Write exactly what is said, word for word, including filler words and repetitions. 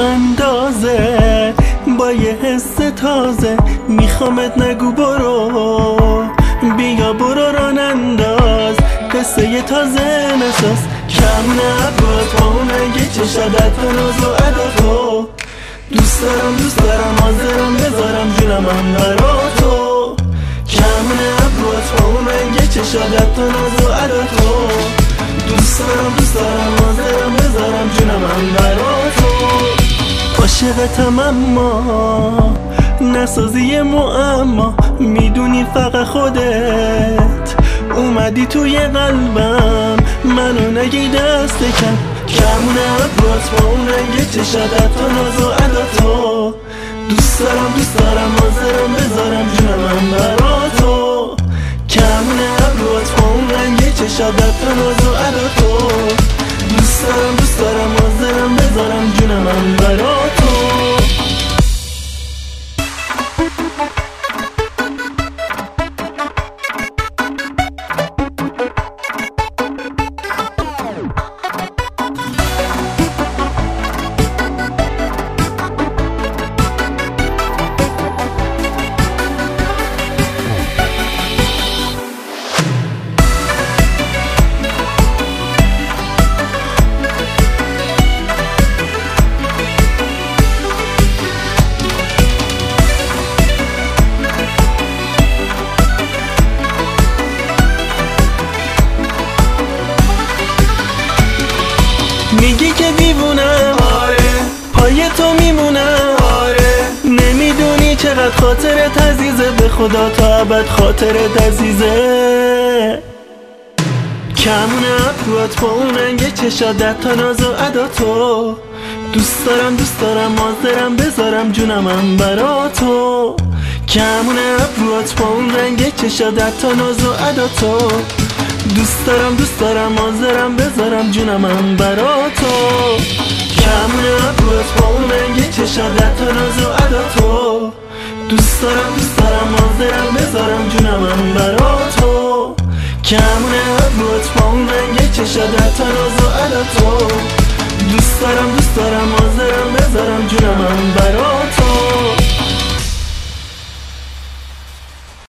اندازه با یه حس تازه میخوامت نگو برو، بیا برو ران انداز قصه یه تازه نساز. کم نبود با اون رنگ چشادت و ناز و ادا تو، دوست دارم دوست دارم حاضرم بذارم جونم هم برا تو. کم نبود با اون رنگ چشادت و ناز و ادا تو، دوست دارم دوست دارم حاضرم بذارم جونم هم برا تو. عاشقتم اما نسازی معما، میدونی فقط خودت اومدی توی قلبم، منو نگی دست کم. کم نبود با اون رنگ چشادت و ناز و ادا تو، دوست دارم دوست دارم حاضرم بذارم جونم هم برا تو. کم نبود با اون رنگ چشادت و ناز و ادا تو، دوست دارم دوست دارم حاضرم بذارم جونم هم برا تو. میگی که دیوونم، آره پای تو میمونم، آره نمیدونی چقدر خاطرت عزیزه، به خدا تا ابد خاطرت عزیزه. کم نبود با اون رنگ چشادت تا ناز و ادا تو، دوست دارم دوست دارم حاضرم بذارم جونم هم برا تو. کم نبود با اون رنگ چشادت تا ناز و ادا تو، دوست دارم دوست دارم حاضرم بذارم جونم هم برا تو. کم نبود با اون رنگ چشادت و ناز و ادا تو، دوست دارم دوست دارم حاضرم بذارم جونم هم برا تو. کم نبود با اون رنگ چشادت و ناز و ادا تو، دوست دارم دوست دارم حاضرم بذارم جونم هم برا